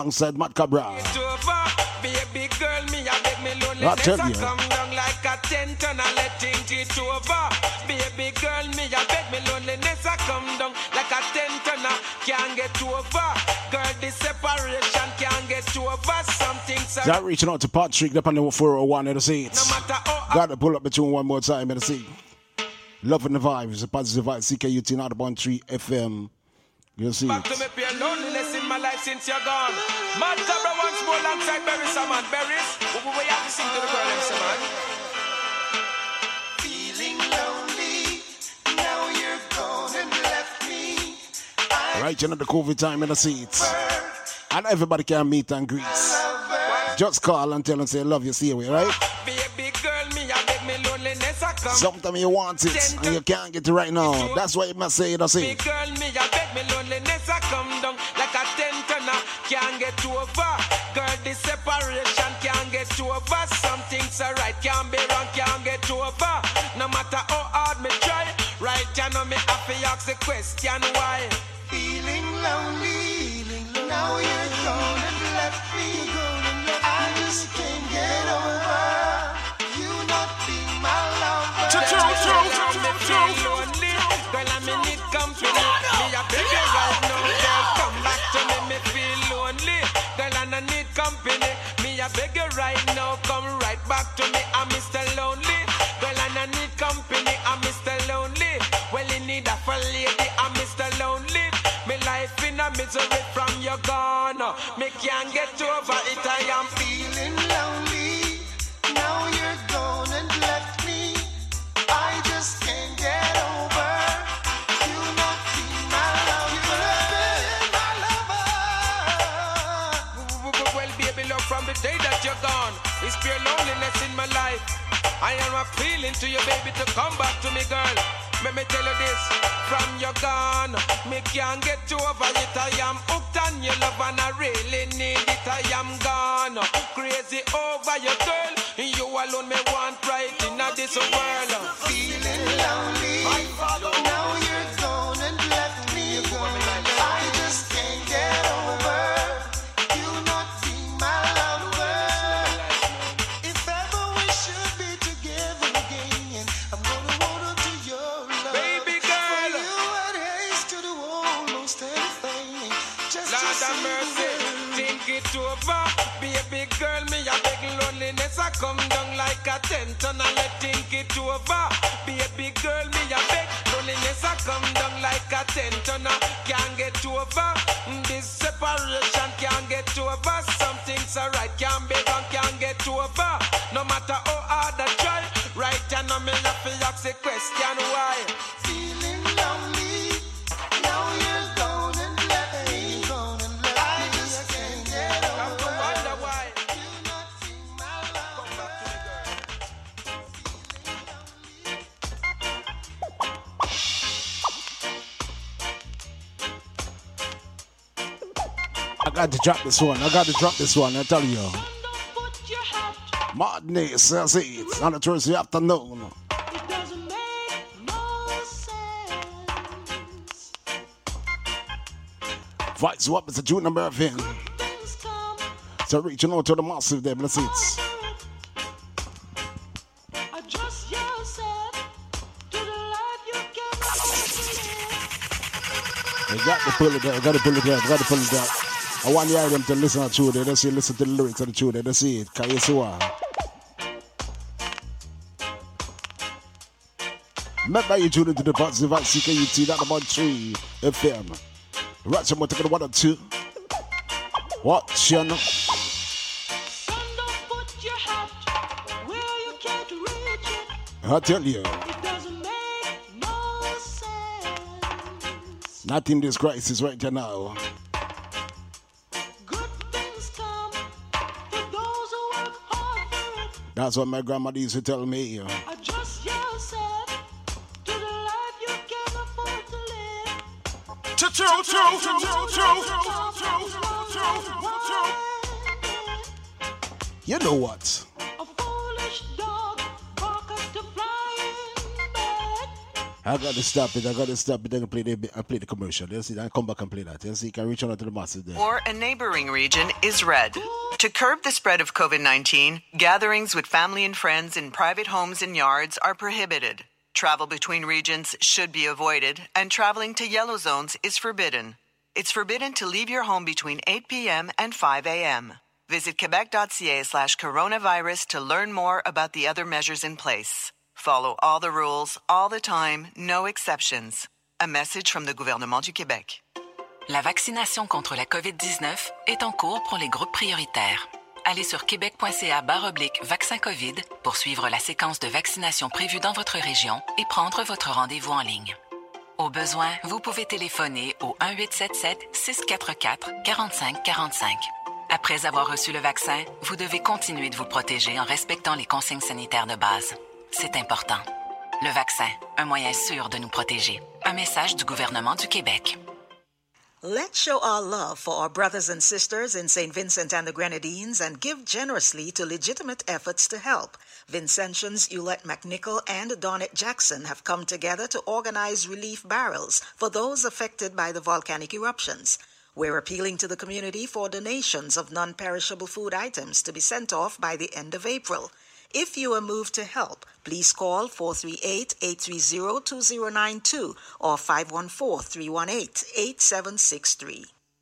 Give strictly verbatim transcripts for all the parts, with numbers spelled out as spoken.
alongside Matt Cabra. Baby girl, me a beg me loneliness I come down like a tent and I let it over. Baby girl, me a beg me loneliness I come down like a tent and I can't get over. Girl, this separation can't get over. Something so that reaching out to Patrick up on the four oh one in the seats. No matter how gotta pull up the tune one more time in the seat. Loving the vibes, the positive vibes, C K U T nine point three F M. You'll see back it. to me pure loneliness in my life since you're gone. Mad Cabra once more alongside Berry Saman. Berries, we have to sing to the girl, man. Feeling lonely, now you're gone and left me. Right, you know the COVID time in the seats. And everybody can meet and greet. Just call and tell them say love you, see away, right? Baby girl, me I beg me loneliness I come. Sometimes you want it and you can't get it right now. That's why you must say it or say it. Baby girl, me I beg me loneliness I come down like a tent and I can't get over. Girl, this separation can't get over. Some things are right, can't be wrong, can't get over. No matter how hard me try, right, you know me have to ask the question why. Feeling lonely, feeling lonely. Now you're gone and left me. I just can't get over you not being my lover. Girl, I'm in need company. Me a beg you right now, girl, come back to me. Me feel lonely. Girl, and I need company. Me a beg you right now, come right back to me. I'm Mister Lonely. Girl, and I need company. I'm Mister Lonely. Well, in need of a lady. I'm Mister Lonely. Me life in a misery from you gone. Me can't get over it. I am feeling lonely. Now you're gone and left me. I just can't get over you not being my lover. My lover. Well, baby, love from the day that you're gone. It's pure loneliness in my life. I am appealing to you, baby, to come back to me, girl. Let me tell you this, from you gone, me can't get over it. I am hooked on your love and I really need it. I am gone, crazy over your girl. You alone me want right in this world. Feeling lonely, now you're gone and left me. I just can't get over you not being my lover. If ever we should be together again, I'm gonna hold on to your love. Baby girl, for you I'd haste to do almost anything. Just Lord have mercy, think it over. Baby girl, me a beg loneliness I come down like a tent and I let think it over. Baby girl, me a beg loneliness I come down like a tent and I can't get over. This separation can't get over. Some things are right, can't be wrong, can't get over. No matter how hard I try, right, you know me have to ask the question why. Feeling lonely, now you're gone and left me. Gone and left I me. Just can't get over. I wonder why. You not being my love. Come back to me, girl. I got to drop this one. I got to drop this one. I tell you. Madness, I see it. On a Thursday afternoon. It doesn't make no sense. Vice what is the June number of him. So reaching out to the massive there, let's see it. Adjust yourself to the life you can. You got to pull it there, got to pull it there, got to pull it there. I want the item to listen to it. Let's see, listen to the lyrics of the tune. Let's see it. Can you see what? Remember you tune into the positive at C K U T, that about three F M. Right, so I'm going to take it one or two. What channel? Son, don't put your hat where you can't reach it. I tell you. It doesn't make no sense. Not in this crisis right now. Good things come for those who work hard for it. That's what my grandmother used to tell me. Adjust yourself to the life you can afford to live. True, true, true, true, true, You know what? A foolish dog barketh to fly in bed. I got to stop it. I got to stop it. I can play the I play the commercial. You see, I come back and play that. You see, you can reach out to the masses there. Or a neighboring region is red. To curb the spread of COVID nineteen, gatherings with family and friends in private homes and yards are prohibited. Travel between regions should be avoided, and traveling to yellow zones is forbidden. It's forbidden to leave your home between eight p.m. and five a.m. Visit quebec.ca slash coronavirus to learn more about the other measures in place. Follow all the rules, all the time, no exceptions. A message from the gouvernement du Québec. La vaccination contre la COVID dix-neuf est en cours pour les groupes prioritaires. Allez sur québec.ca barre oblique vaccin COVID pour suivre la séquence de vaccination prévue dans votre région et prendre votre rendez-vous en ligne. Au besoin, vous pouvez téléphoner au un huit sept sept six quatre quatre quatre cinq quatre cinq. Après avoir reçu le vaccin, vous devez continuer de vous protéger en respectant les consignes sanitaires de base. C'est important. Le vaccin, un moyen sûr de nous protéger. Un message du gouvernement du Québec. Let's show our love for our brothers and sisters in Saint Vincent and the Grenadines and give generously to legitimate efforts to help. Vincentians Ulette McNichol and Donette Jackson have come together to organize relief barrels for those affected by the volcanic eruptions. We're appealing to the community for donations of non-perishable food items to be sent off by the end of April. If you are moved to help, please call four three eight, eight three zero, two zero nine two or five one four, three one eight, eight seven six three.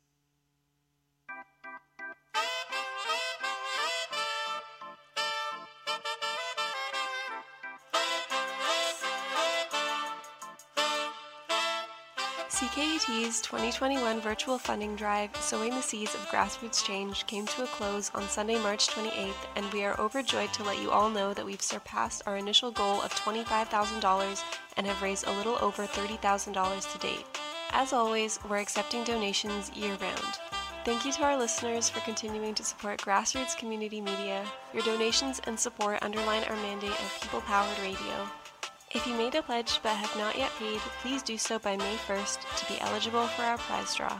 C K U T's twenty twenty-one virtual funding drive, Sowing the Seeds of Grassroots Change, came to a close on Sunday, March twenty-eighth, and we are overjoyed to let you all know that we've surpassed our initial goal of twenty-five thousand dollars and have raised a little over thirty thousand dollars to date. As always, we're accepting donations year-round. Thank you to our listeners for continuing to support grassroots community media. Your donations and support underline our mandate of people-powered radio. If you made a pledge but have not yet paid, please do so by May first to be eligible for our prize draw.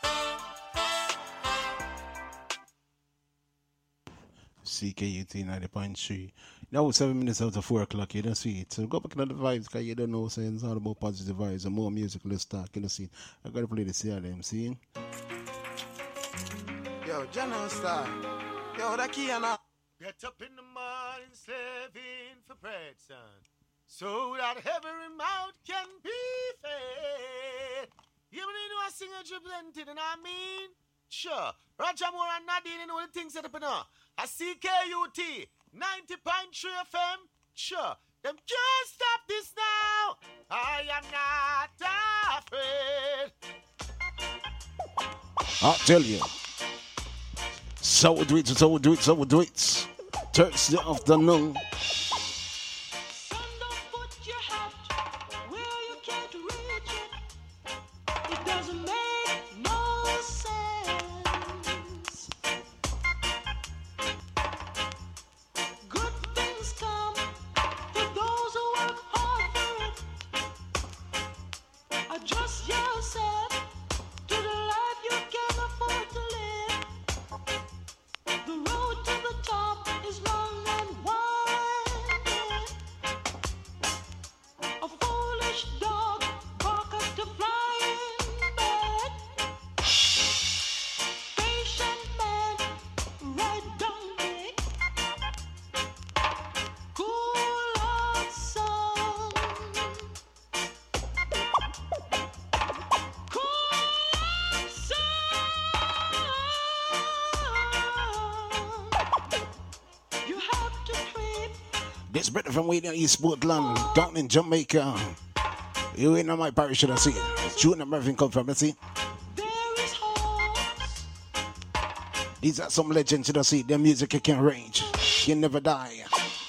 C K U T ninety point three. Now it's seven minutes after four o'clock, you don't see it. So go back into the vibes, because you don't know, saying it's all about positive vibes and more music, let's talk, you know, see. I gotta play the C R M, see? Yo, General Star. Yo, that key and all. Get up in the morning, slaving for bread, son. So that every mouth can be fed. You know I sing a jubilant, you know what I mean? Sure. Roger Moore and Nadine, you know the things that happen now. A C K U T, ninety point three F M. Sure. Them can't stop this now. I am not afraid. I'll tell you. So we do it, so we do it, so we do it. Thursday afternoon. This brother from way down East Portland, down in Jamaica. You ain't on my parish, should I see it? June and everything come from, let's see. These are some legends, should I see? Their music you can range. You never die.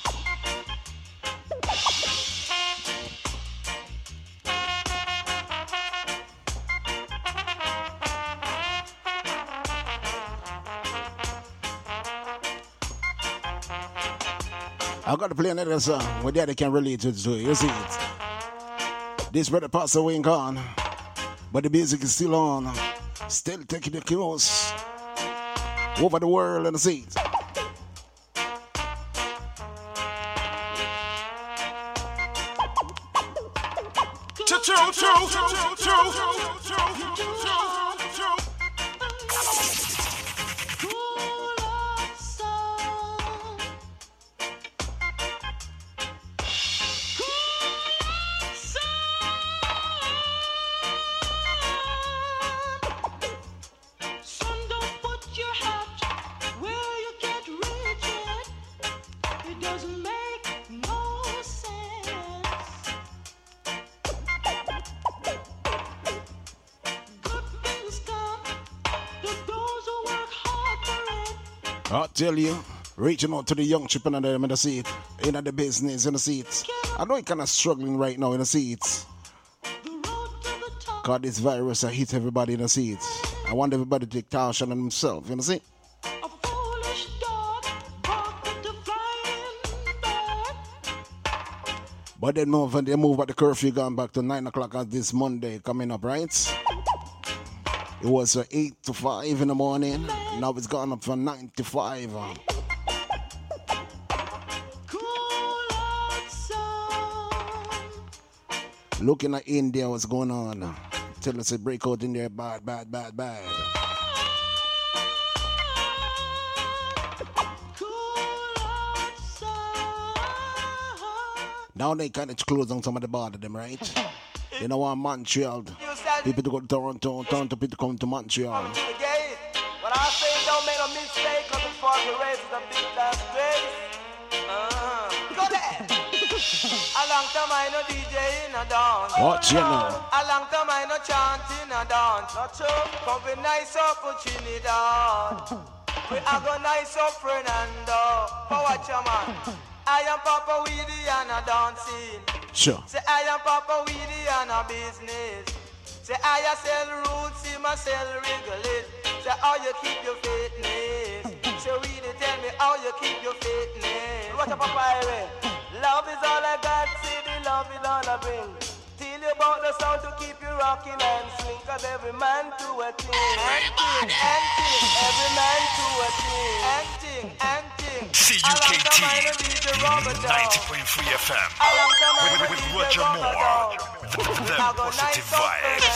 I got to play another song where daddy can relate to it. You see it. This brother passed away and gone, but the music is still on. Still taking the close over the world and the seas. Son, don't put your hat where you can't reach it. It doesn't make no sense. Good things come to those who work hard for it. I tell you, reaching out to the young chip and them in the seat, in the business, in the seats. I know you're kind of struggling right now in the seats. The road to the top. Cause this virus has hit everybody in the seats. I want everybody to take caution on themselves, you know see? A foolish dog barked at the flying bird. But then move and they move at the curfew gone back to nine o'clock as this Monday coming up, right? It was uh, eight to five in the morning. Now it's gone up from nine to five. Uh. Cool outside. Looking at India, what's going on? Tell us a breakout in there, bad, bad, bad, bad. Cool outside. Now they kind of close down some of the border, them, right? You know what, Montreal. People to go to Toronto, Toronto people come to Montreal. To the gate. When I say don't make no mistake, cause it's for the race is a big last grace. Uh-huh. Go there. A long time I no D J in a dance. Watch you now. A long time I no chant in a dance. Not true. Come be nice up for Trinidad. We are go nice up Fernando. But watch your man. I am Papa Weedy and a dancing. Sure. Say I am Papa Weedy and a business. Say I a sell roots, him a sell wriggle it. Say how you keep your fitness. Say Weedy tell me how you keep your fitness. What up, Papa? Love is all I got, see the love is all I bring. Tell you about the sound to keep you rocking and swing. Cause every man to a thing. And thing, and thing. Every man to a thing. And thing, and thing. C U K T ninety point three F M with, with Roger Moore. The, the positive vibes.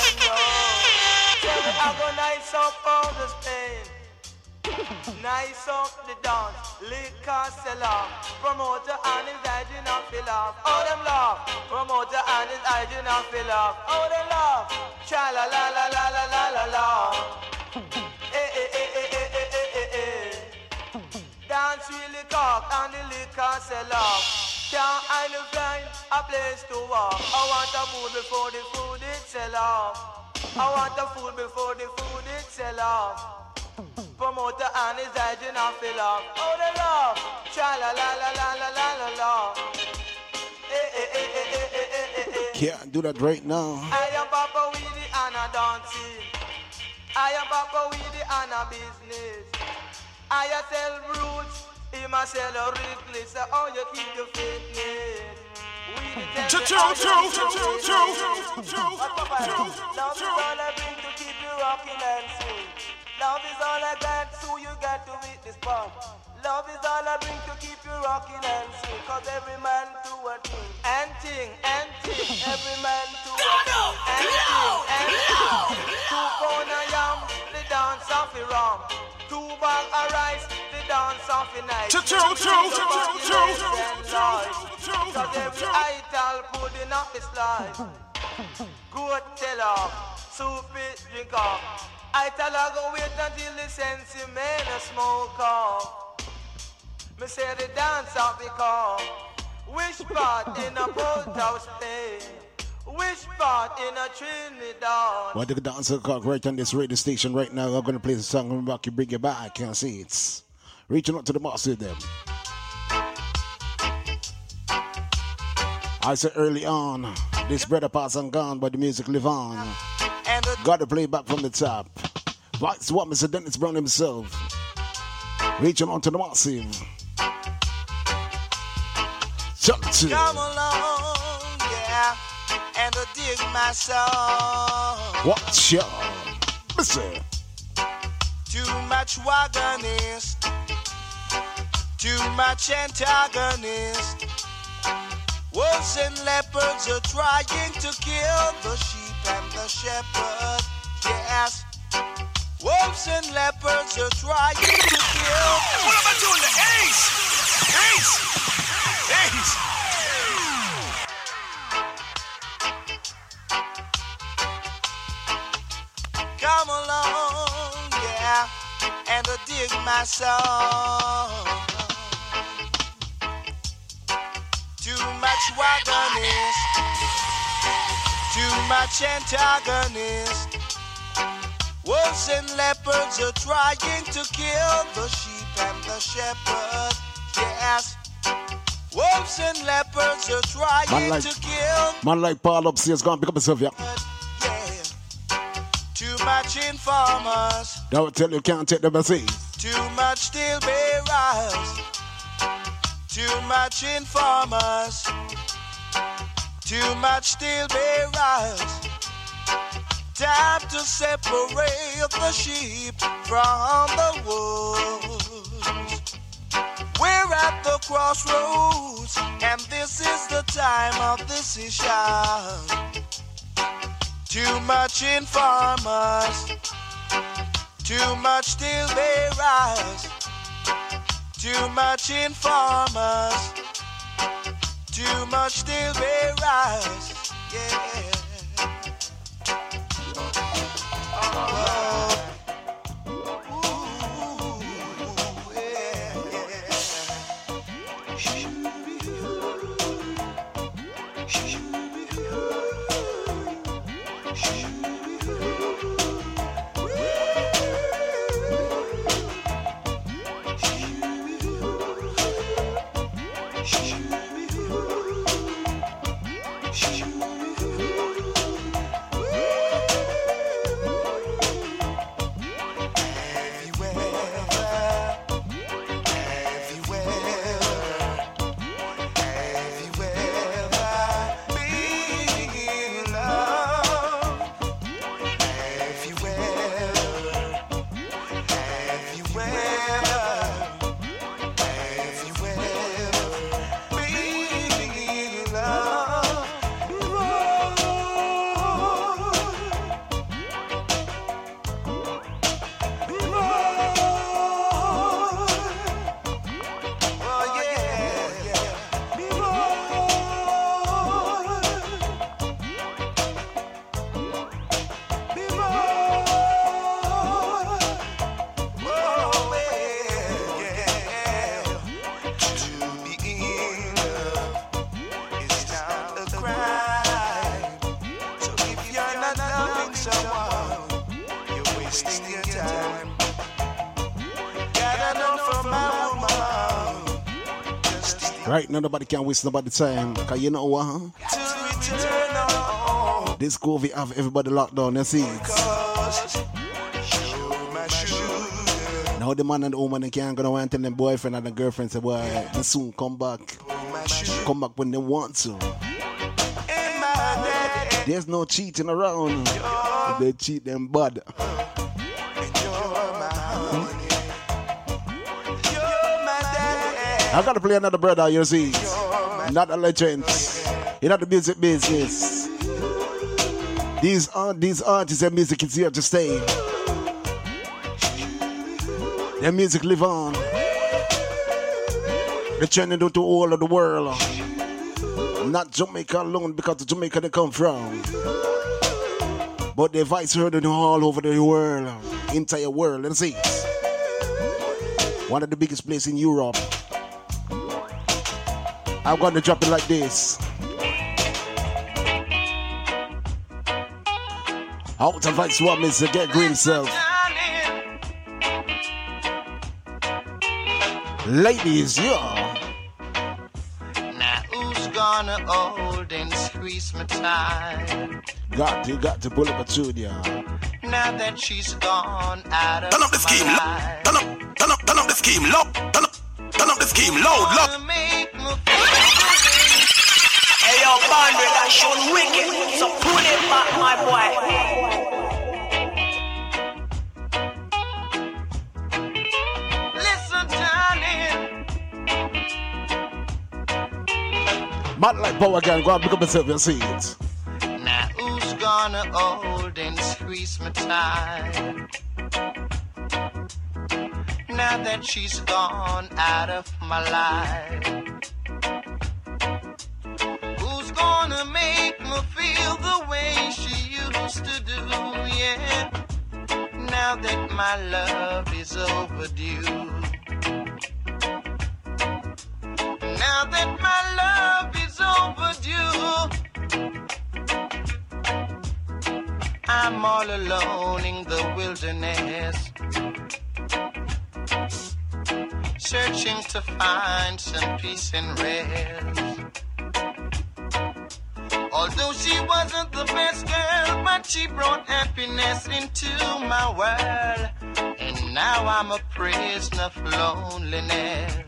I go nice up all the Spain. Nice up the dance, liquor seller. Promoter and his hygiene and fill off. Oh, them laugh. Promoter and his hygiene and fill off. Oh, them laugh. Cha la la la la la la la la. Eh eh eh eh eh eh eh eh eh. Dance really cock and the liquor sell off. Can't I find a place to walk? I want a food before the food it sell off. I want the food before the food it sell off. Promoter and his hygiene and fill off. Oh, the love. Cha la la la la la la la la. Eh eh eh eh eh eh eh eh eh. Can't do that right now. I am Papa Weedy and a dancing. I am Papa Weedy and a business. I a sell roots, him a sell a Wrigley. So how you keep your fitness? Weedy tell me how you keep your fitness. What Papa? Love is all I bring to keep you rocking and swing. Love is all I got, so you got to eat this part. Love is all I bring to keep you rocking and swing. Cause every man do a thing. And thing, and thing. Every man do a thing. And thing, and thing. Two pound of yam, the dance off the rum. Two bag of rice, the dance off the night. True, true, true, true, true. Cause every idol pudding off the slide. Good teller, soup it, drink off. I tell her go wait until the sense you made a smoke off. Me say the dance off because which part in a boathouse Spain? Which part in a Trinidad? What the dancer clock right on this radio station right now. I'm gonna play the song and back you bring it back. Can't see it's reaching out to the boss with them. I said early on, this brother pass and gone, but the music live on. Got to play back from the top. That's what Mister Dennis Brown himself. Reaching on to the massive. Chunty. Come along, yeah, and uh, dig my song. Watch ya, Mister Too much wagonist, too much antagonist. Wolves and leopards are trying to kill the sheep and the shepherd. Yes. Wolves and leopards are trying to kill. What am I doing? The Ace! Ace! Ace! Come along, yeah, and uh, dig my song. Too much wagonist, too much antagonist. Wolves and leopards are trying to kill the sheep and the shepherd. Yes. Wolves and leopards are trying Man like, to kill. man like Paul upstairs, go and pick up yourself, yeah. Yeah. Too much informers. Don't tell you can't take the message. Too much steel bearers. Too much informers. Too much steel bearers. Time to separate the sheep from the wolves. We're at the crossroads, and this is the time of decision. Too much informers, too much steel bearers, too much informers, too much steel bearers, yeah. Oh. Right now, nobody can waste nobody's time. Cause you know what, huh? This COVID have everybody locked down, you see it. Now the man and the woman they can't go and tell them boyfriend and the girlfriend say, boy, they soon come back. Come back when they want to. There's no cheating around. If they cheat them bad. I gotta play another brother, you see. Not a legend. In the music business. These art, these artists and music is here to stay. Their music live on. They're trending to all of the world. Not Jamaica alone because the Jamaica they come from. But their voice heard all over the world. Entire world. Let's see. One of the biggest places in Europe. I'm going to drop it like this. Out of Vice One is to get green self. Ladies, yeah. Now who's gonna hold and squeeze my time? Got to, got to pull up a tune, yeah. Now that she's gone out of turn up the scheme, my turn up, turn up, turn up the scheme, loud, turn up, turn up the scheme, loud, loud. Hey yo, Bandre, that show wicked, so pull it back, my boy. Man like power again, go and pick up yourself, you see it. Now who's gonna hold and squeeze my tie? Now that she's gone out of my life, who's gonna make me feel the way she used to do, yeah? Now that my love is overdue, now that my love is overdue, I'm all alone in the wilderness, searching to find some peace and rest. Although she wasn't the best girl, but she brought happiness into my world, and now I'm a prisoner of loneliness.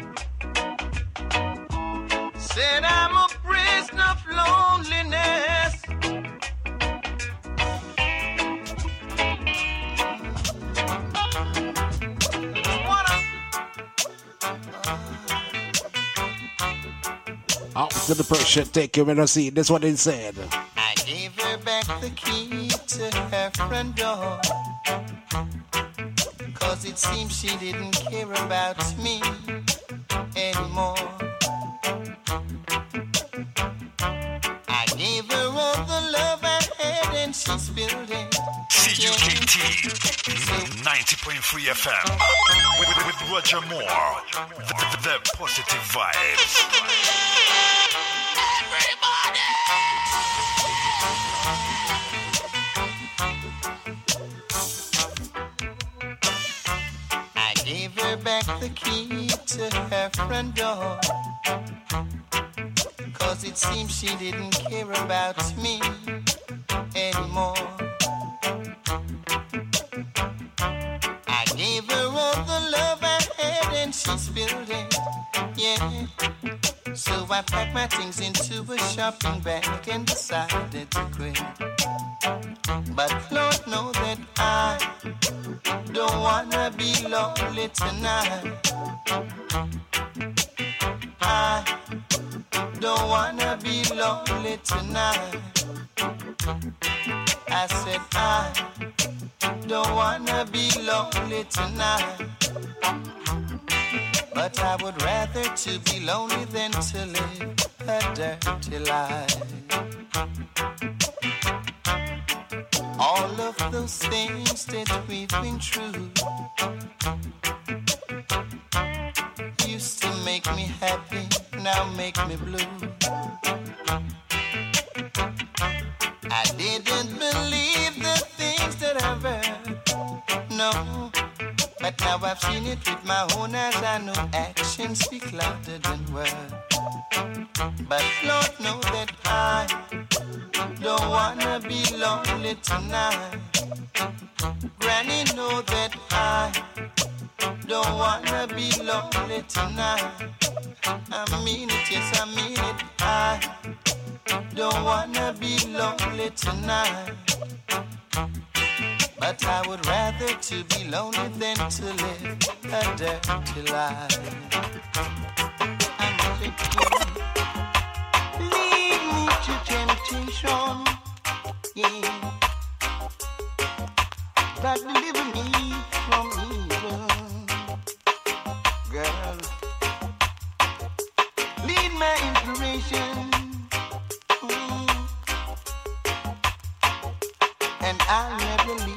Said I'm a prisoner of loneliness. Out to the pressure, take him in a seat. That's what he said. I gave her back the key to her front door, cause it seems she didn't care about me anymore. I gave her all the love I had and she spilled it. C U K T ninety point three F M with, with, with Roger Moore, the, the, the positive vibes. Everybody! I gave her back the key to her front door, cause it seems she didn't care about me anymore. I gave her all the love I had and she spilled it, yeah. So I packed my things into a shopping bag and decided to quit. But Lord knows that I don't wanna be lonely tonight. I don't wanna be lonely tonight. I said I don't wanna be lonely tonight. But I would rather to be lonely than to live a dirty life. All of those things that we've been through used to make me happy, now make me blue. I didn't believe the things that I've heard, no. But now I've seen it with my own eyes. I know actions speak louder than words. But Lord knows that I don't wanna be lonely tonight. Granny knows that I don't wanna be lonely tonight. I mean it, yes I mean it. I don't wanna be lonely tonight. But I would rather to be lonely than to live a dirty life. I'm thinking, lead me to temptation, yeah. But deliver me from evil, girl. Lead my inspiration, mm. And I'll never leave.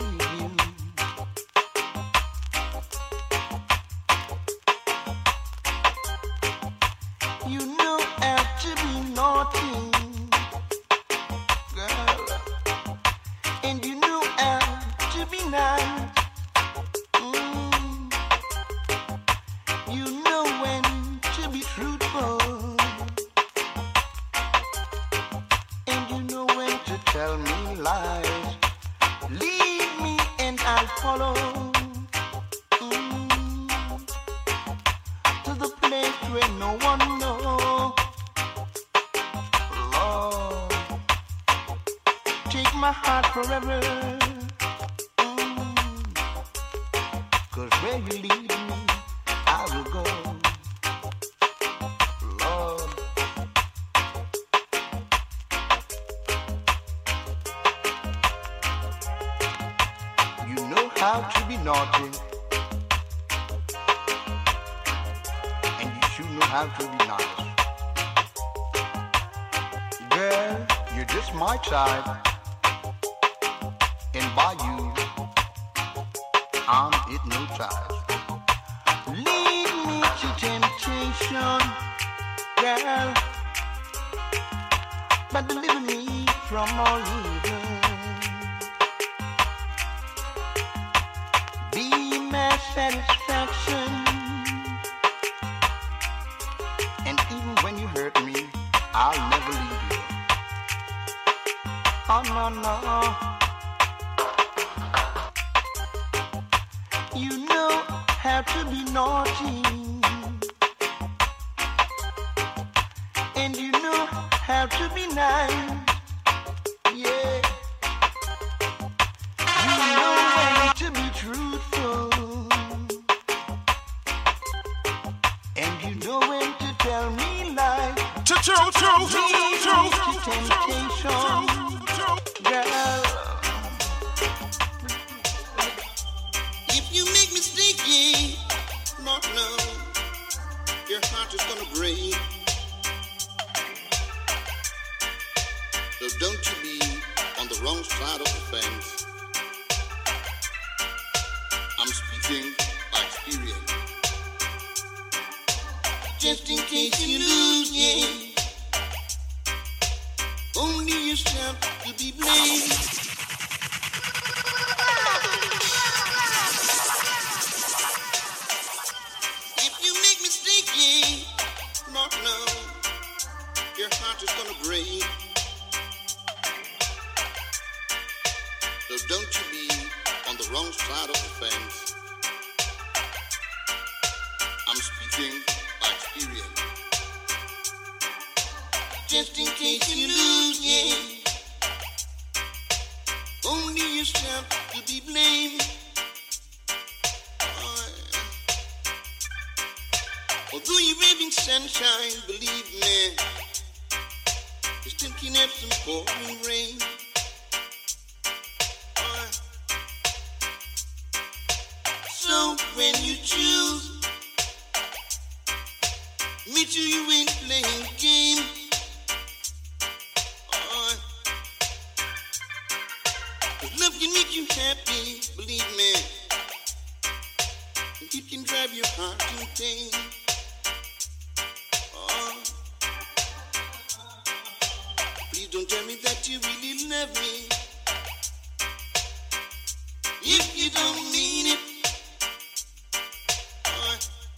how to be naughty, and you should know how to be nice. Girl, you're just my type, and by you, I'm hypnotized. Lead me to temptation, girl, but deliver me from all evil. Be my satisfaction, and even when you hurt me, I'll never leave you. Oh no, no. You know how to be naughty, and you know how to be nice. Yeah. You know when to be truthful, and you know when to tell me lies. True, true, true, true, true, true, temptation, girl. If you make me sticky, not now, your heart is gonna break. So don't you be on the wrong side of the fence. I'm speaking by experience. Just in case you lose, yeah, only yourself to be blamed. If you make mistake, yeah, not now, your heart is gonna break. So don't you be on the wrong side of the fence. I'm speaking by experience. Just in case you lose, yeah, only yourself to be blamed. Oh, although you're raving sunshine, believe me, you still can have some pouring rain. Oh, so when you choose, me too, you ain't playing game. Oh, 'cause love can make you happy, believe me. It can drive your heart in pain. Oh, please don't tell me that you really love me if you don't mean it. Oh,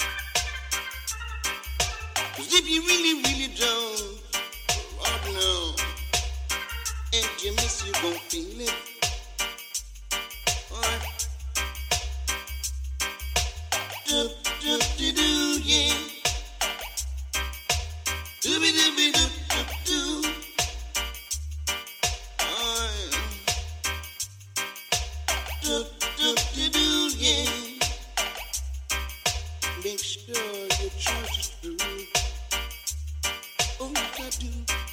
'cause if you really, really don't, oh no, and you miss, you won't feel it. Oh, do, do, do, do, yeah. Do, be, do, be, do, do, do. Oh, do, do, do, do, yeah. Make sure your choice is true. Oh, I do.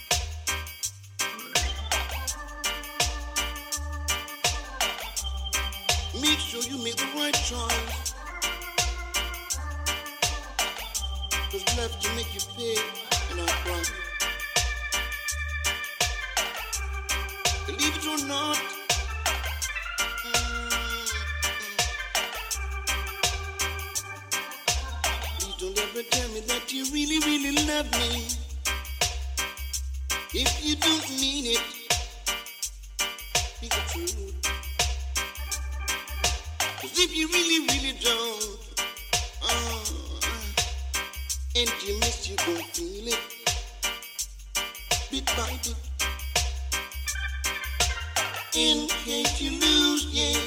Make sure you make the right choice. 'Cause love can make you pay and not cry. Believe it or not, mm, please don't ever tell me that you really, really love me if you don't mean it. Speak the truth. 'Cause if you really, really don't, oh, and you miss, you gon' feel it, bit by bit. In case you lose, yeah,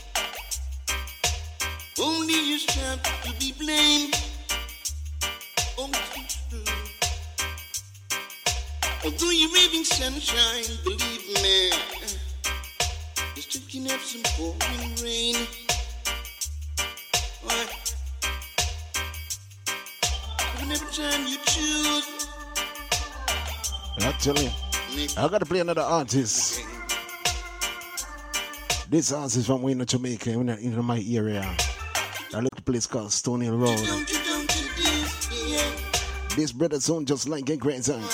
only yourself to be blamed. Oh, it's true. Although you're raving sunshine, believe me, you still can have some pouring rain. Why? Every time you choose, I tell you, I gotta play another artist. This house is from Wayne, Jamaica, in, in my area. A little place called Stony Hill Road. This brother sound just like a great song.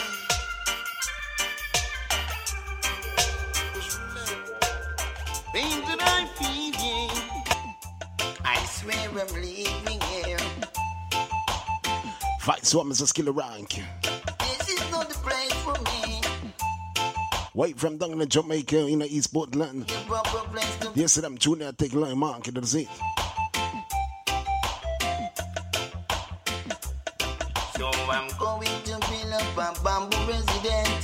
Pain that I feel, yeah. I swear I'm leaving here. Fight swap is a skill rank. This is not the place for me. Wait from down in Jamaica in the East Portland. The proper place to Yes, I'm junior take line market, that's it. So I'm going to build up a bamboo resident.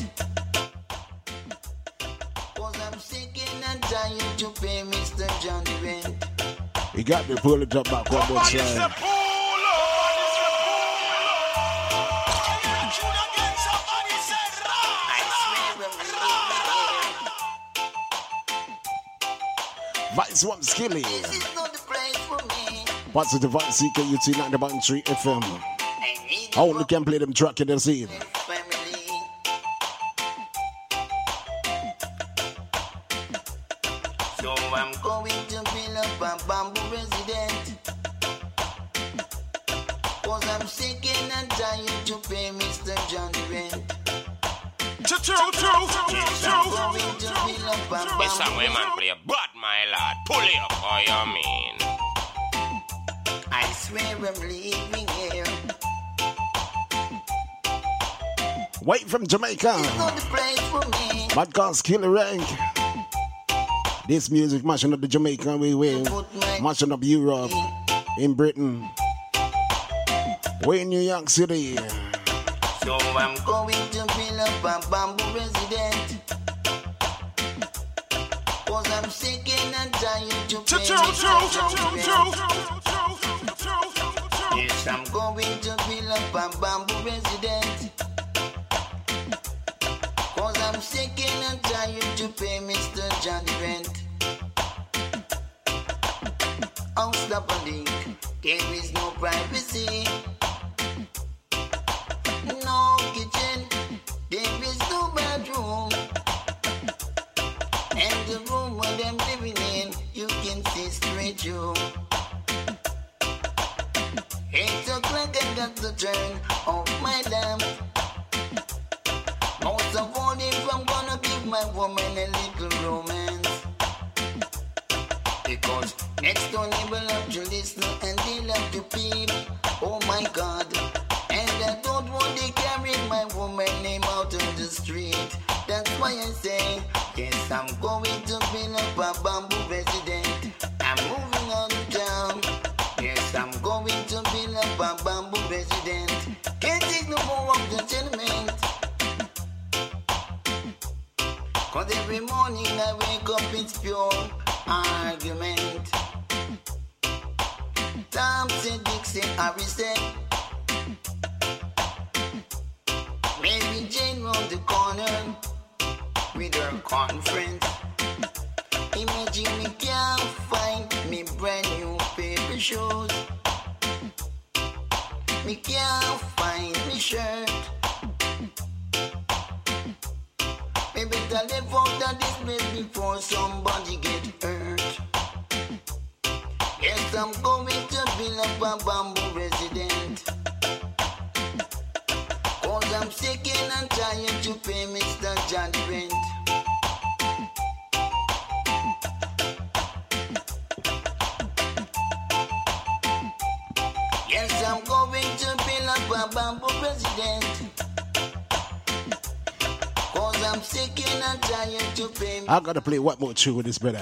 Cause I'm sick and tired to pay Mister John the rent. You got to pull it up back one more time. Vice one skilly. This is not the place for me. Positive Vice C K U T ninety point three F M. I only can play them track in the scene. So I'm going to build up a bamboo resident. Cause I'm sick and tired to pay Mister John the rent. True, true, true, true, Miss some women play bad, my lad. Pull it up, how you mean? I swear I'm leaving here. Wait from Jamaica. It's not the place for me. Bad Cause Killer Rank. This music mashing up the Jamaican way, way. Mashing up Europe. In Britain. Way in New York City. So I'm going to build up a bamboo resident. Cause I'm sick and tired to pay Mister Yes, I'm going to build up a bamboo resident. Cause I'm sick and tired to pay Mister John the rent. I'll stop a link. There is no privacy. No kitchen, there is no bedroom. And the room where I'm living in, you can see straight through. Eight o'clock I got to turn off my lamp. Most of all if I'm gonna give my woman a little romance. Because next door neighbor love to listen and they love to peep. Oh my God. And I don't want to carry my woman name out on the street. That's why I say, yes, I'm going to build up a bamboo resident. I'm moving on down. Yes, I'm going to build up a bamboo resident. Can't take no more of the tenement. Cause every morning I wake up, it's pure argument. Tom said, Dick said, Harry said. Mary Jane round the corner with her conference. Imagine me can't find me brand new paper shoes. Me can't find me shirt. Maybe I live out of this place before somebody get hurt. Yes, I'm going to build up a bamboo resident. Cause I'm sick and tired to pay Mister John rent. Yes, I'm going to build up a bamboo resident. Cause I'm sick and tired to pay. I gotta play what more tune with this brother.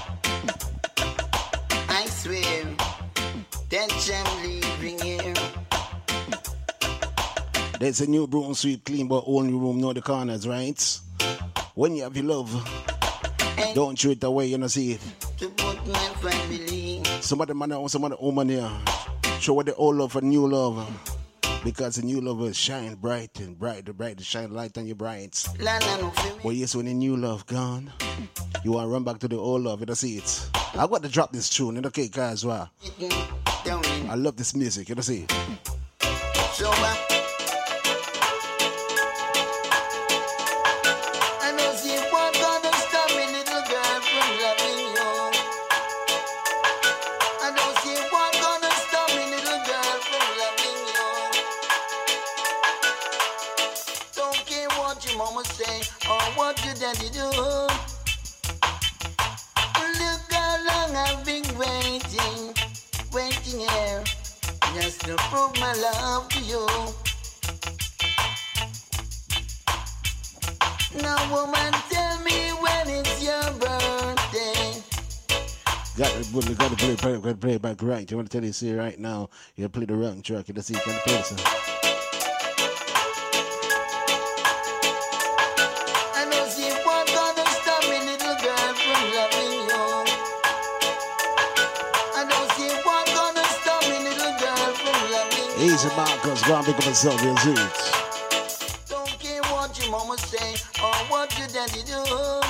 I swear that I'm leaving here. There's a new broom sweep clean but only room, not the corners, right? When you have your love, don't throw it away, you know, see it. To put my family. Some of the man or some of the woman here show what they all love for new love. Because the new love will shine bright and bright, the bright, shine light on your bright. Well, yes, when the new love gone, you want to run back to the old love, you know, see it. I got to drop this tune, you know, okay, guys, wow. I love this music, you know, see it. So, uh, I know see what gonna stop me, little girl, from loving what your daddy do? Look how long I've been waiting, waiting here, just to prove my love to you. Now, woman, tell me when it's your birthday. Got to, got to play, play, got to play it back right. I want to tell you, see, right now, you play the wrong track. You see, you got to play this. I know see what gonna stop me, little girl, from loving you. I don't see what gonna stop me, little girl, from loving you. Easy Marcus, go and pick up yourself, you see it. Don't care what your mama say or what your daddy do.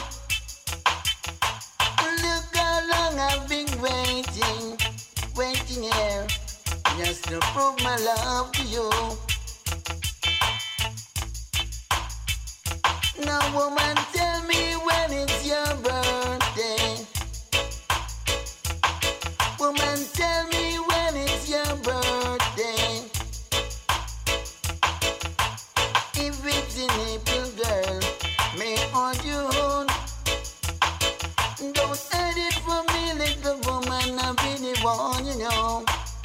Look how long I've been waiting, waiting here, just to prove my love to you. Now, woman, tell me when it's your birthday. Woman, tell me when it's your birthday. If it's in April, girl, may on June. Don't hide it from me, little woman, I'll be the one, you know.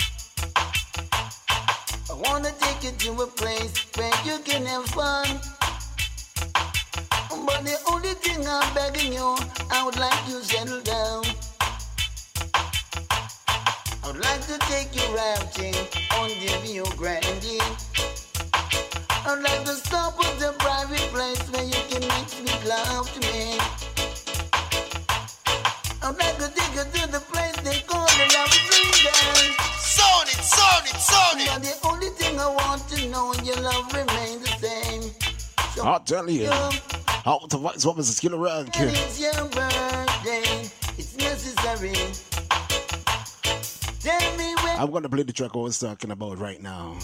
I wanna take you to a place where you can have fun. But the only thing I'm begging you, I would like you to settle down. I would like to take you rafting on the Rio Grande. I'd like to stop at a private place where you can make sweet love to me. I'd like to take you to the place they call the Love Freedom. Sound it, sound it, sound it. But the only thing I want to know, your love remains the same. So I'll tell you. How to voice what was the skill around when it's your birthday, it's necessary. Tell me when. I'm gonna play the track I was talking about right now.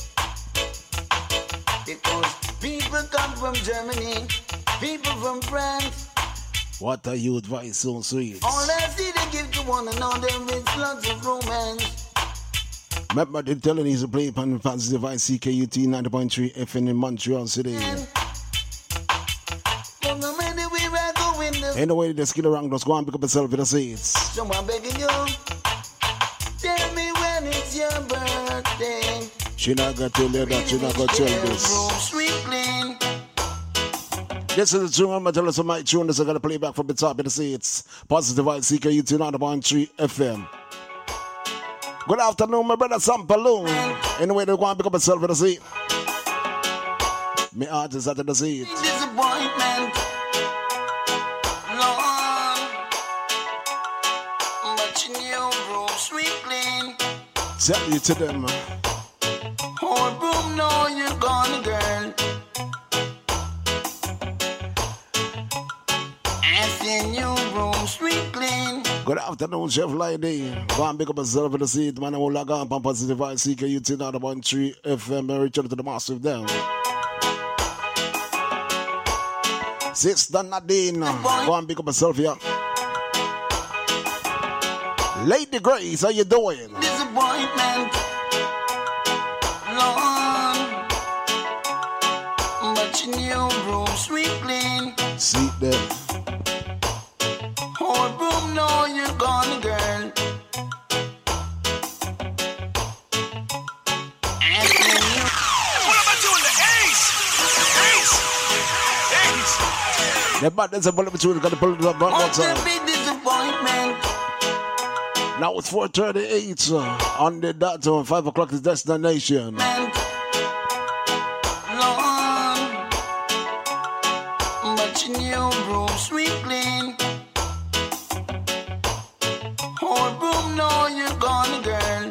Because people come from Germany, people from France. What are you advice so sweet? All I see they give to one another is lots of romance. Remember they're telling you to play upon Fancy Device C K U T ninety point three F M in Montreal City. Ain't no way the skill around, just go and pick up yourself in the seats. So I'm begging you, tell me when it's your birthday. She not gonna tell you that, she not gonna tell this. This is the tune, I'm gonna tell us my tune, this I gotta play back from the top of the seats. Positive Vibes C K U T ninety point three F M. Good afternoon, my brother Sam Balloon. Anyway, they go and pick up yourself in the seat. My heart is at the seat. Disappointment. Tell you to them. Whole room know you're gone, girl. As in your room, sweet clean. Good afternoon, Chef Lady. Go and pick up yourself in the seat. Man, I will log on. Positive Vibes C K U T ninety point three F M. And return to the massive down. Sister Nadine. Go and pick up yourself here. Lady Grace, how you doing? Disappointment, Lord, but in your room, sweet clean. See there. Whole room know you're gone, girl. And when you what am I doing? The ace, ace, ace. The buttons are bullet between. Got to pull it up one more time. big disappointment. Now it's four thirty-eight uh, on the dot on five o'clock is destination. Lord, but in your room, sweet clean. Whole room know you're gone, girl.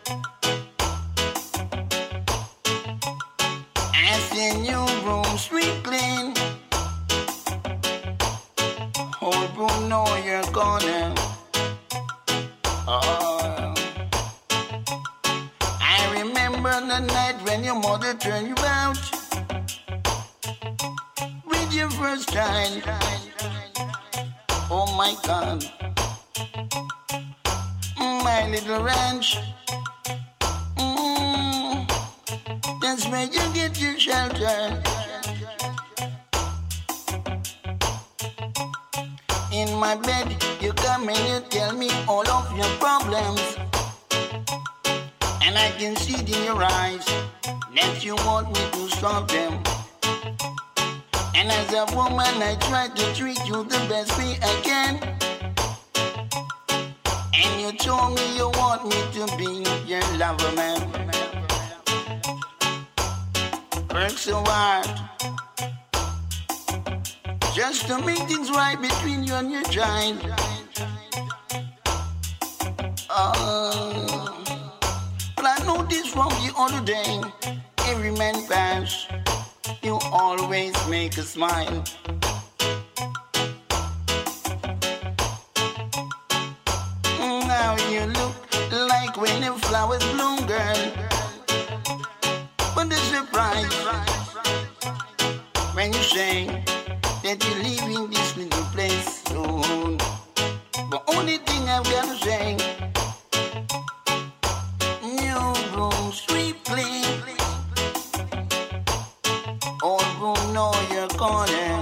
As in your room, sweet clean. Whole room know you're gone. Oh, I remember the night when your mother turned you out with your first child. Oh my God, my little ranch. Mm, that's where you get your shelter. in my bed, you come and you tell me all of your problems. And I can see it in your eyes that you want me to solve them. And as a woman, I try to treat you the best way I can. And you told me you want me to be your lover, man. Work so hard just to make things right between you and your child. Uh, but I noticed from the other day, every man pass, you always make a smile. Now you look like when the flowers bloom, girl. But the surprise when you say that you're leaving this little place soon. The only thing I've got to say, new room, sweet clean. Old room, know your corner.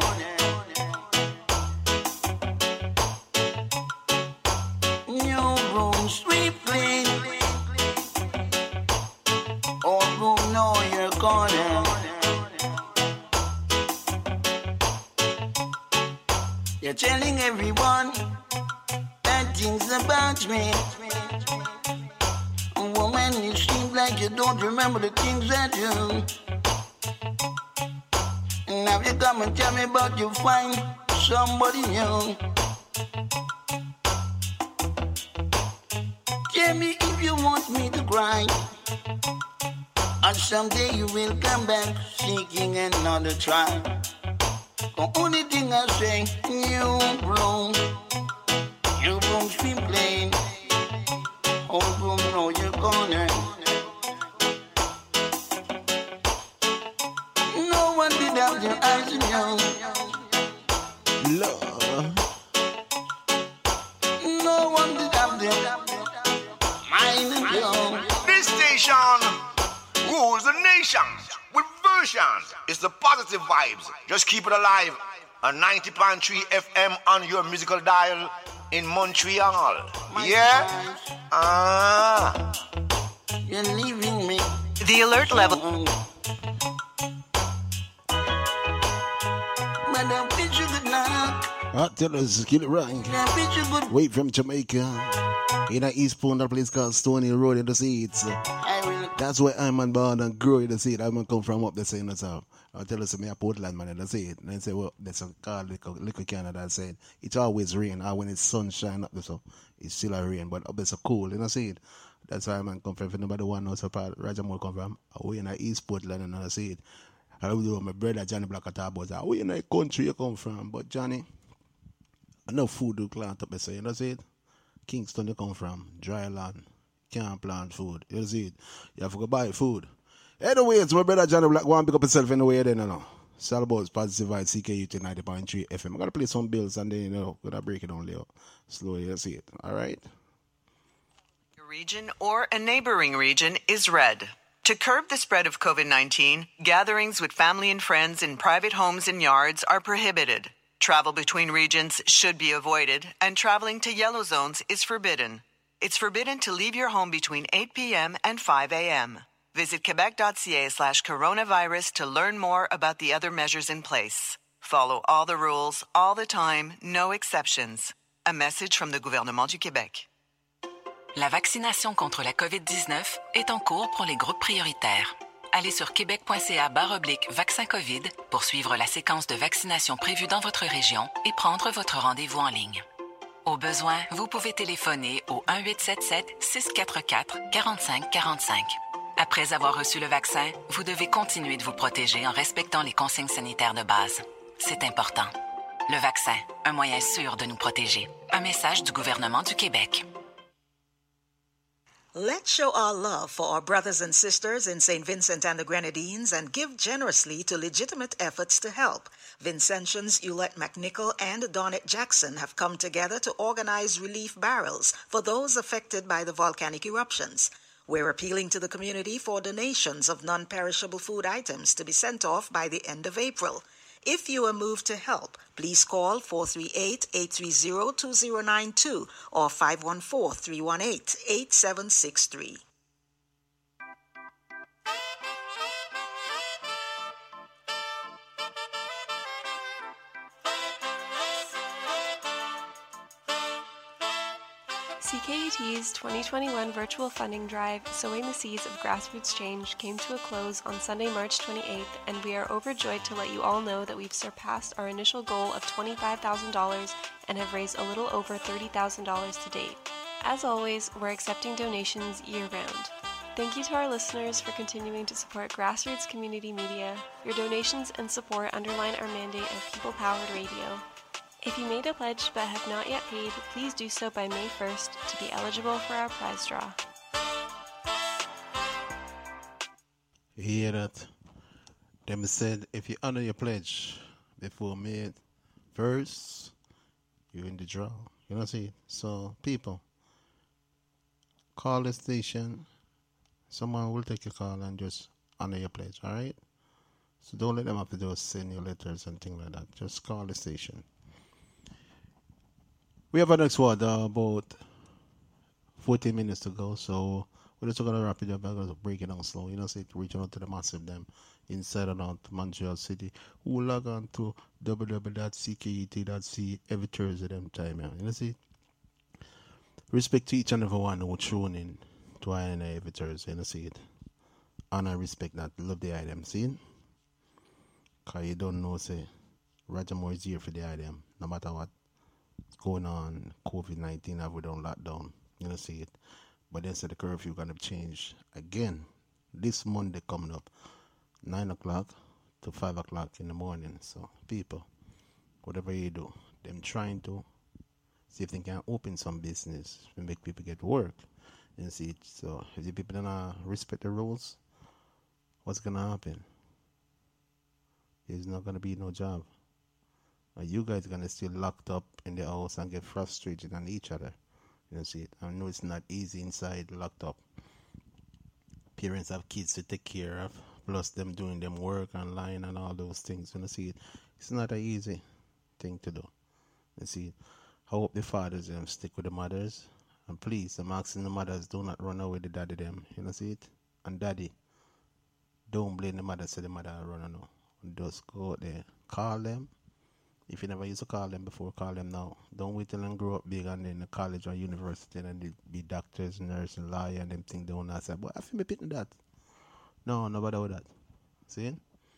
New room, sweep clean. Old room, know your corner. You're telling everyone bad things about me. Woman, it seems like you don't remember the things I do. Now you come and tell me about you find somebody new. Tell me if you want me to cry, or someday you will come back seeking another try. The only thing I say, new room, new room, stream plain, old room, know your corner. No one did have your eyes in you. Love. No one did have them. Mine and you. This station rules the nation with version. It's the positive vibes. Just keep it alive on ninety point three F M on your musical dial in Montreal. Yeah? Ah. You're leaving me. The alert level. But I wish you good luck. I tell us, kill it right. I wish you good. Wait from Jamaica. In a East Point, a place called Stony Road in the seeds. That's where I'm and born and grow in the seed. I'm come from up there saying that's how. I tell us, me a Portland man in the seed. And I say, well, there's a car, little, little Canada that said, it's always rain. And when it's sunshine up there, so it's still a rain. But up there's a cool in the seed. That's why I'm come from. If nobody one knows apart, Rajamore come from. Away in the East Portland and I seed. I don't know my brother Johnny Black at about that. Where in the country you come from? But Johnny, enough food to plant up there, so you know see it? Kingston you come from, dry land, can't plant food. You see it? You have to go buy food. Anyways, my brother Johnny Black, go and pick up yourself in the way then, you know. It's all about Positive Vibes, C K U T ninety point three F M. I'm going to play some bills and then, you know, we're going to break it down later. Slowly, you see it. All right? Your region or a neighboring region is red. To curb the spread of COVID nineteen, gatherings with family and friends in private homes and yards are prohibited. Travel between regions should be avoided, and traveling to yellow zones is forbidden. It's forbidden to leave your home between eight p.m. and five a.m. Visit quebec.ca slash coronavirus to learn more about the other measures in place. Follow all the rules, all the time, no exceptions. A message from the gouvernement du Québec. La vaccination contre la COVID dix-neuf est en cours pour les groupes prioritaires. Allez sur québec.ca barre oblique vaccin COVID pour suivre la séquence de vaccination prévue dans votre région et prendre votre rendez-vous en ligne. Au besoin, vous pouvez téléphoner au un huit sept sept six quatre quatre quatre cinq quatre cinq. Après avoir reçu le vaccin, vous devez continuer de vous protéger en respectant les consignes sanitaires de base. C'est important. Le vaccin, un moyen sûr de nous protéger. Un message du gouvernement du Québec. Let's show our love for our brothers and sisters in Saint Vincent and the Grenadines and give generously to legitimate efforts to help. Vincentians Eulette McNichol and Donette Jackson have come together to organize relief barrels for those affected by the volcanic eruptions. We're appealing to the community for donations of non-perishable food items to be sent off by the end of April. If you are moved to help, please call four three eight, eight three zero, two zero nine two or five one four, three one eight, eight seven six three. C K U T's twenty twenty-one virtual funding drive, Sowing the Seeds of Grassroots Change, came to a close on Sunday, March twenty-eighth, and we are overjoyed to let you all know that we've surpassed our initial goal of twenty-five thousand dollars and have raised a little over thirty thousand dollars to date. As always, we're accepting donations year-round. Thank you to our listeners for continuing to support grassroots community media. Your donations and support underline our mandate of people-powered radio. If you made a pledge but have not yet paid, please do so by May first to be eligible for our prize draw. You hear that? Them said if you honor your pledge before May first, you're in the draw. You know see? So people, call the station. Someone will take your call and just honor your pledge, alright? So don't let them have to just send you letters and things like that. Just call the station. We have our next one, uh, about fourteen minutes to go, so we're just going to wrap it up. I'm going to break it down slow. You know, say, reaching out to the massive them inside and out Montreal City, who log on to w w w dot c k e t dot c every Thursday them time. Yeah. You know, see, respect to each and every one who tune in to I and I every Thursday. You know, see it. Honor, respect that. Love the item. See it? Because you don't know, say, Roger Moore is here for the item, no matter what. Going on COVID nineteen, have we done lockdown, you know, see it. But then said the curfew gonna change again this Monday coming up, nine o'clock to five o'clock in the morning. So people, whatever you do, them trying to see if they can open some business and make people get work, you know, see it. So if the people don't respect the rules, what's gonna happen? There's not gonna be no job. You guys are gonna stay locked up in the house and get frustrated on each other. You know, see it. I know it's not easy inside, locked up. Parents have kids to take care of, plus them doing them work online and all those things. You know, see it. It's not an easy thing to do. You see it. I hope the fathers um, stick with the mothers, and please, I'm asking the mothers, do not run away the daddy them. You know, see it. And daddy, don't blame the mother. Say the mother run no. Just go out there, call them. If you never used to call them before, call them now. Don't wait till them grow up big and then the college or university and they be doctors, nurses, and lawyers and them things don't say, but I feel me pitting that. No, nobody with that. See?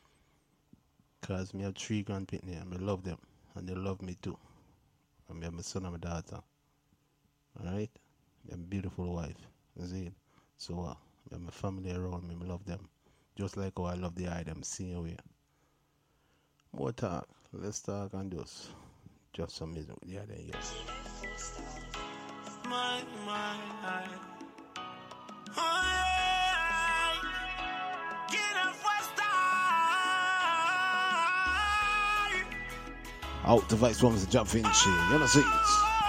Because me have three grand pitney and I love them. And they love me too. And I have my son and my daughter. Alright? I have a beautiful wife. See? So uh, I have my family around me. I love them. Just like how I love the item. See you here. More talk. Let's talk on this. Just some music. Yeah, then yes. My, my, out the Vice Woman's a job Vinci. You know, see it.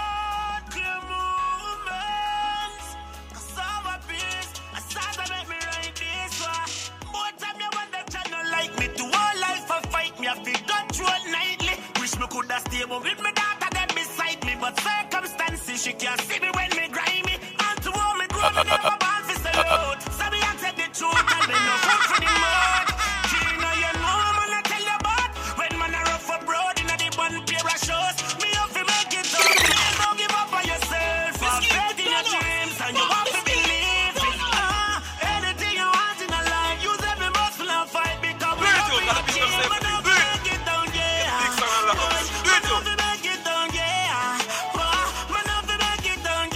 With my daughter dead beside me, but circumstances she can't see me when me grimy. And to all me grow, me never born for salute. So me I tell the truth, and me no come for the mud. Kina, you know I'm gonna tell you about when man a rough abroad in a the one pair of shows. Me have to make it up. Don't give up on yourself. Have faith in your dreams, and you have to believe it. Ah, anything you want in a life, use every muscle and fight because we have to achieve. But don't break it down, yeah. Man, have to make it down,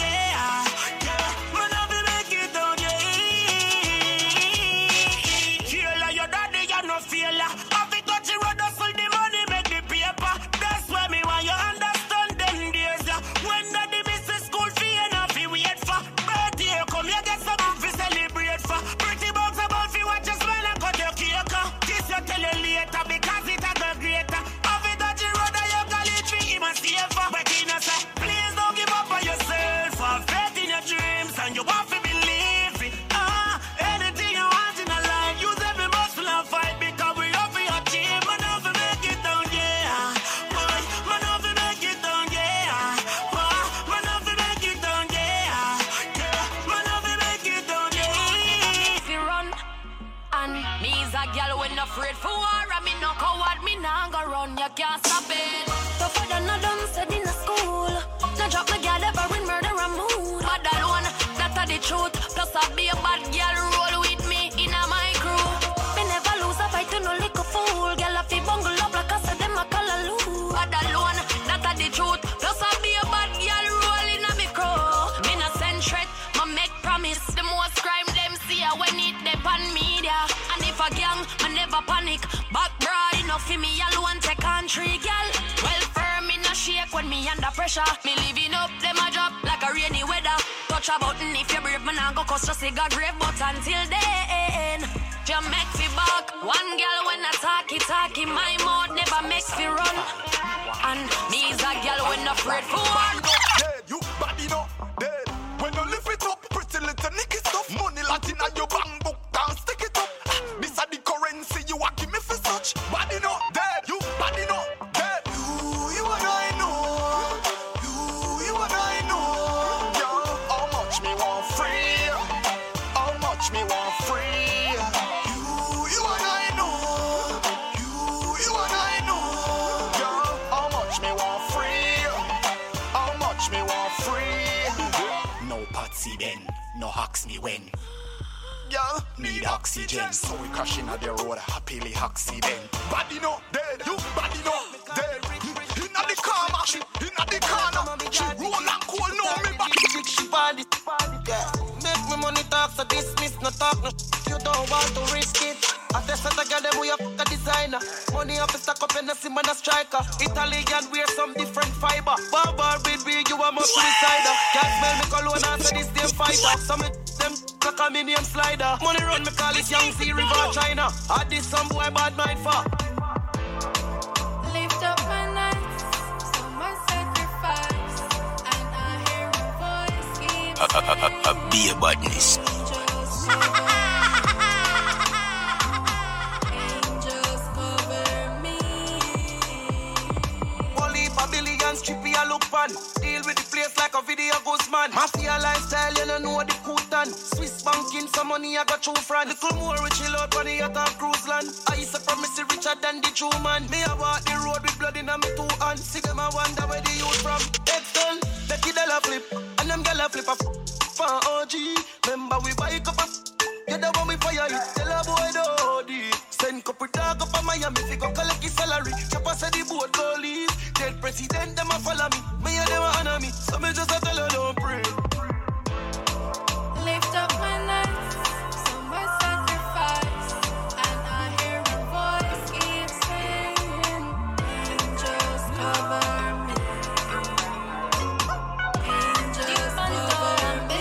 girl when afraid for war. I me no coward, me nah go run, you can't stop it. Tougher than a dumb said in a school. No drop my girl ever in murder and mood. But alone, that's the truth. Plus I be a bad girl, roll with me in a my crew. Me never lose a fight to no little fool. Girl I feel bungle up like I said them a call a loo. But alone, that's the truth. Plus I be a bad girl, roll in a me crew. Me no send threat, ma make promise. The most crime them see I when it dep on media. And if a gang, I never panic. Back broad enough for me alone take country girl. Well firm in a shake when me under pressure. Me living up them a drop like a rainy weather. Touch a button if you brave me nah go cause just a grave. But until then, just make me back. One girl when I talky talky, my mouth never makes me run. And me is a girl when afraid for one. Dead, you body no dead. When you lift it up, pretty little nicky stuff. Money Latin and your bank book down, stick it up. This are the currency you want give me for such. Body no dead, you body no dead. You, you and I know. You, you and I know. Yo, how much me want free? How much me want free? You, you and I know. You, you and I know. Yo, how much me want free? How much me want free? No patsy then, no hacks me when. Girl, need oxygen. So we crashing on the road, happily accident. Body no dead, you body no dead. Inna the corner, she inna the corner. She roll and cool, no me back. She body, yeah. Make me money talk, so dismiss, no talk, no. You don't want to risk it. I test that I got them, we a fuck a designer. Money up, stack up in the sim and a striker. Italian wear some different fiber. Barbar with big, you a must decider. Can't smell me cologne after this damn fighter. Some them like a medium slider. Money run, me call it Young Sea River China. I did some boy bad mind for. Lift up my nights, so my sacrifice. And I hear a voice keep saying, be a badness. angels cover me. Only a billion strippy I look pan. Deal with the place like a video goes man. Mafia lifestyle, you don't know the Kutan. Swiss banking, some money I got true friend. Little more we chill out when you at a cruise land. I used to promise you richer than the true man. Me I walk the road with blood in my two hands. See them I wonder where they youth from. Head done, the kid a flip. And them gyal a flip a f- for O G. Remember we buy a cup of you the one we fire it. Tell a boy the D. Send couple dog up a Miami. Fi go collect his salary. Chopper say the boat go leave. Dead president them a follow me. Me and them a honor me. So me just a tell her don't pray. Lift up my nights, so my sacrifice. And I hear a voice keep saying, angels cover me. Angels cover me.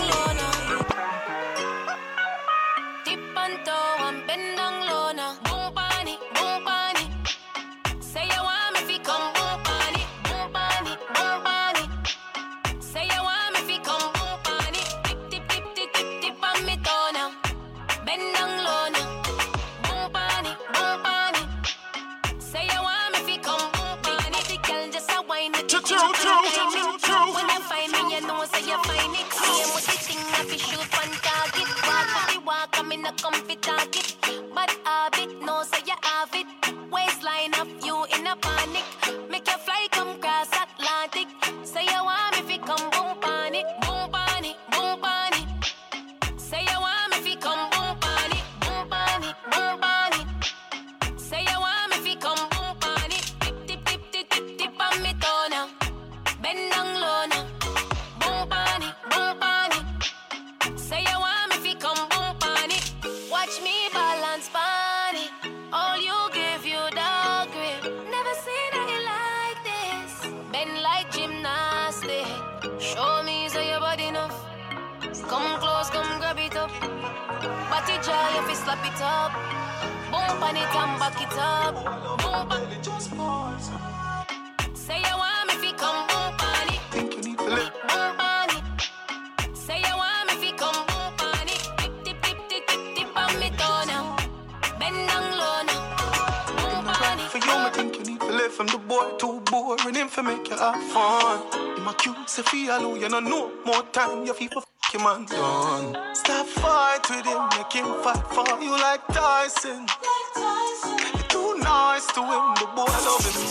Dip and toe and bend down low now. Boom pani, boom pani. Say you want me fi come boom pani, boom pani, boom pani. Say you want me fi come boom pani. Dip, dip, dip, dip, dip, dip on me toe now. Bend down low now. Boom pani, boom pani. Say you want me fi come boom pani. The girl just a whine it. True, true, true, true. When you find me, you know say you find it. Same with the thing I fi shoot one target. Walk for the walk, I'm in a comfy target. But habit, no say you have it. Waistline of you in a panic. Make you fly come cross Atlantic. Say you want me fi come boom pani, boom pani, boom pani. Say you want me fi come boom pani, boom pani, boom pani. Say you want me fi come boom pani. Dip, dip, dip, dip, dip, dip on me toe now. Bend down low now. Boom pani, boom pani. Say you want me fi come boom pani. Watch me balance pani. All you give you the grip. Never seen nothing like this. Bend like gymnastic. Show me so your body enough. Come close, come grab it up. Body jaw, you fi slap it up. Boom on it and back it up. Boom on it, just pause. Say you want me fi come boom on it. Think you need to live. Boom on it. Say you want me fi come boom on it. Dip, dip, dip, dip, dip, dip on me toe now. Bend down low now. Boom on it. For you, I think you need to live from the boy too boring him for make you have fun. In my cute, say feel you no know more time. You feel fuck your man done. Stop fight with him, make him fight for you like Tyson. You're too nice to him, the boy love him.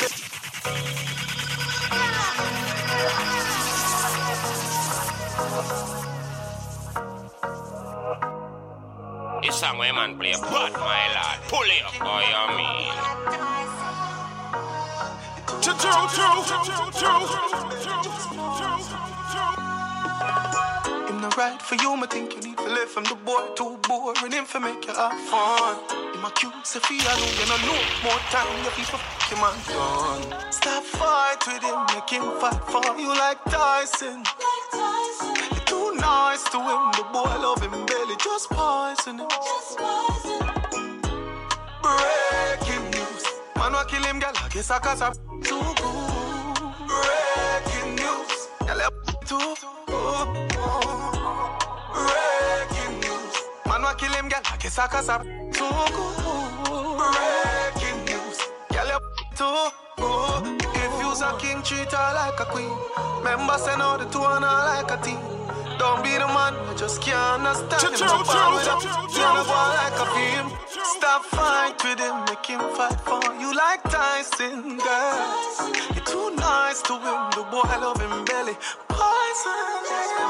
This song where man play bad, my lad. Pull it up, oh you mean? True, true, true, true, him not right for you, I think you need to live from the boy too boring. Him for make you have fun. Him a cute, say feel I know you don't know. More time you people fuck him and done. Stop fight with him, make him fight for you like Tyson. You're too nice to him, the boy love him belly, just poison him. Breaking news, man wa kill him, girl, I guess I cause I'm too good. Breaking news, girl, I'm too good. Breaking news, man wa kill him, girl, I guess I cause I'm too good. Breaking news, girl, I'm too good. If you's a king, treat her like a queen. Remember, say no, the two and her like a team. Don't be the man, I just can't understand him. So far with him, you're the boy like a film. Stop fight with him, make him fight for you like Tyson, girl. You're too nice to him, the boy love him belly. Poison.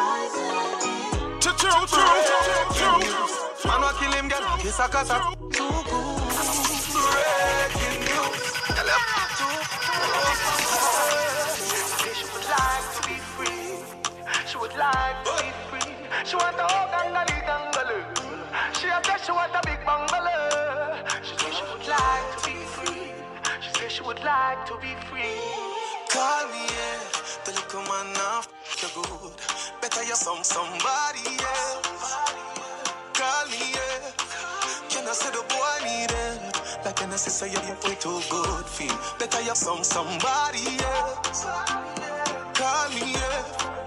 True, true, true. Man wa kill him, girl, kiss a cause I'm too good. Breaking news, girl, I'm too good. She would like to be free. She would like to be free. She want a hug and a gangaloo. She a say she want a big bungalow. She say she would like to be free. She say she would like to be free. Call me, yeah. The little man now f*** you good. Better you some somebody, yeah. Call me, yeah. Can I say the boy need it? Like can I say you're way too good, feel. Better you some somebody, yeah. Call me, yeah.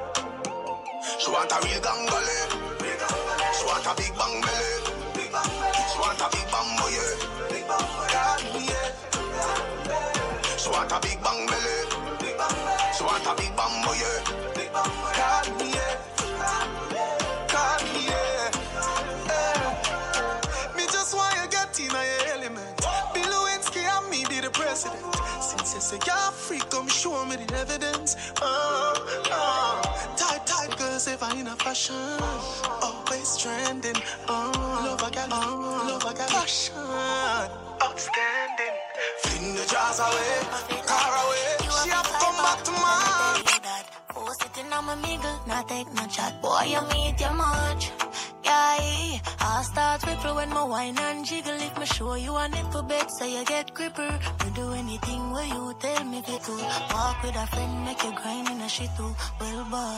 She want a real gangbale. She want a big bang belly. She want a big bambo, yeah. Call me, yeah. She want a big bang belly. She want a big bambo, yeah. Call me, yeah. Call me, yeah. Hey. Me just want you get in your element. Bill Lewinsky and me be the president. Since you say you're free, come show me the evidence. Uh, uh. Tight, tight girls ever in a fashion. Always trending. Uh, love a gal, uh, love a gal. Passion. Outstanding. Fling the jars away, car away. She have to come back to mine. Oh, sitting on my mingle, not take no chat. Boy, you meet your much. Yeah, I start ripple when my wine and jiggle. If me show you a nipple bed, so you get gripper. You do anything where you tell me to. Walk with a friend, make you grind in a shit too. Well, boy.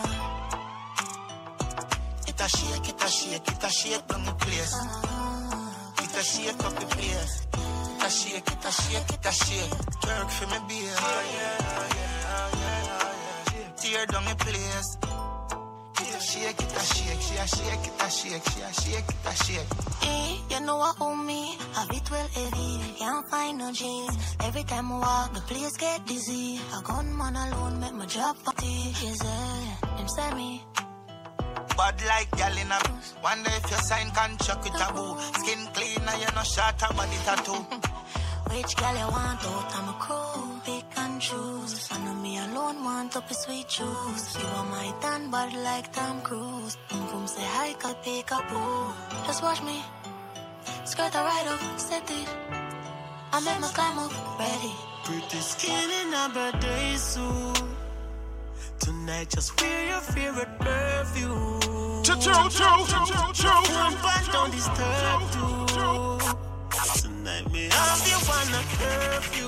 It a shake, it a shake, it a shake down the place. It a shake up the place. It a shake, it a shake, it a shake. Work for me, beer. Yeah, yeah, yeah, yeah. Tear down the place. It a shake, it a shake, she a shake, it a shake, she a shake, it a shake. Hey, you know what own me? Have it well heavy, can't find no jeans. Every time I walk, the place get dizzy. A gunman alone make my job party. Yes, eh, him say me. Bad like gal in a wonder if you sign contract with a boo. Skin clean and you no short a body tattoo. Which gal you want out? I'm a crew, pick and choose. I know me alone want up a sweet juice. You are my tan bad like Tom Cruise. Boom boom say hi, cut pick up boo. Just watch me, skirt a ride up, set it. I make my climb up, ready. Pretty skin in a birthday suit. Tonight, just wear your favorite perfume. True, true, true, true, true. But don't disturb you. Tonight, me have you wanna curfew.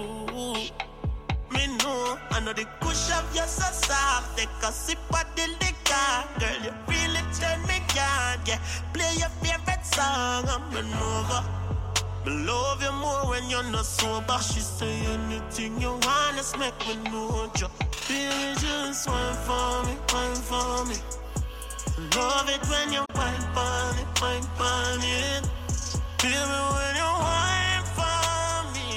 Me know, I know the push of your so soft. Take a sip of the liquor. Girl, you really turn me on. Yeah, play your favorite song. I'm an over. Me love you more when you're not sober. She say anything you want, let's make me know you. Baby, just wine for me, wine for me. Love it when you wine for it, wine for it. Baby, when you wine for me.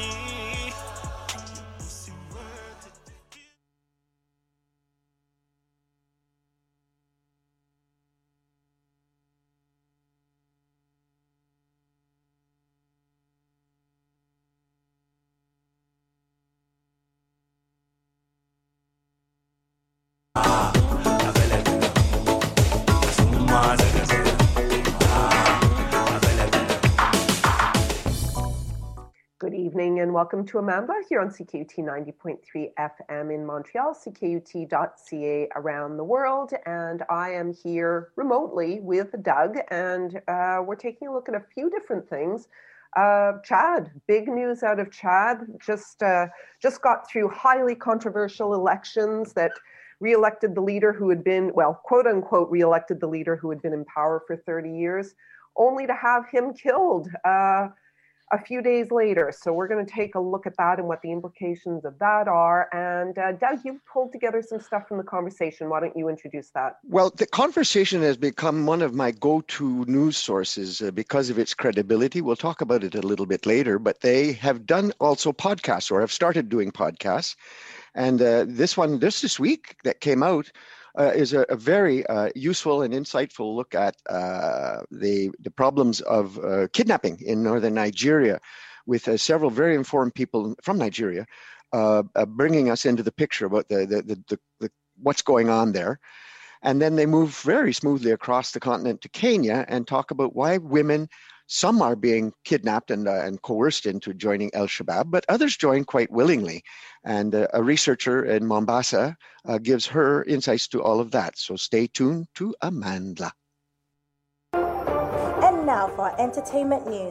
Good evening and welcome to Amanda here on C K U T ninety point three F M in Montreal, C K U T dot C A around the world, and I am here remotely with Doug, and uh, we're taking a look at a few different things. Uh, Chad, big news out of Chad, just uh, just got through highly controversial elections that re-elected the leader who had been, well, quote unquote, re-elected the leader who had been in power for thirty years, only to have him killed uh, a few days later. So we're going to take a look at that and what the implications of that are. And uh, Doug, you've pulled together some stuff from the conversation. Why don't you introduce that? Well, the conversation has become one of my go-to news sources uh, because of its credibility. We'll talk about it a little bit later, but they have done also podcasts, or have started doing podcasts. And uh, this one, this this week that came out, Uh, is a, a very uh, useful and insightful look at uh, the the problems of uh, kidnapping in northern Nigeria, with uh, several very informed people from Nigeria uh, uh, bringing us into the picture about the the, the the the what's going on there. And then they move very smoothly across the continent to Kenya and talk about why women, some are being kidnapped and uh, and coerced into joining Al-Shabaab, but others join quite willingly. And uh, a researcher in Mombasa uh, gives her insights to all of that. So stay tuned to Amanda. And now for entertainment news.